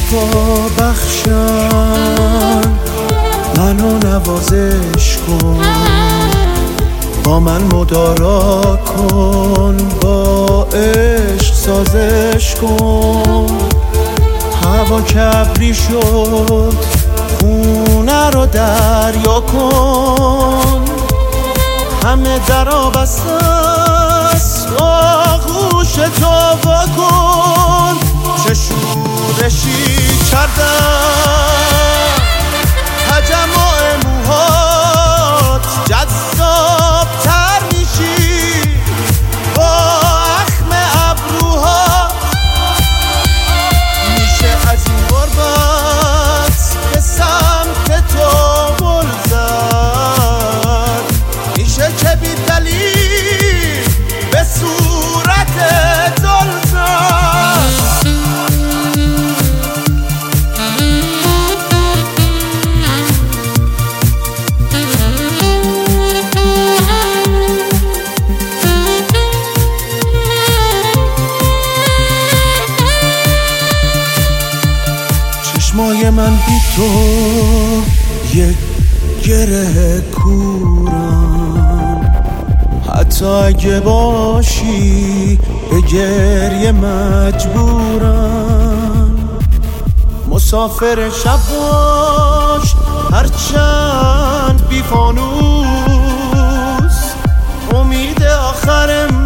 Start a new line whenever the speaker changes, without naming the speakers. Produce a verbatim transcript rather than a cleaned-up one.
شفا بخشن منو نوازش کن، با من مدارا کن، با عشق سازش کن. هوا کبری شد خونه رو دریا کن، همه درا بسته است آغوش تو وا کن. چه شورشی کردم تجمع موهات، جذاب تر میشی با اخم ابروها. میشه از این غربت به سمت تو گل زد، میشه که بی دلیل به صورت دل زد. چشمای من بی تو یک گره کورم، حتی اگه باشی به گریه مجبورم. مسافر شب باش هرچند بی فانوس، امید آخرم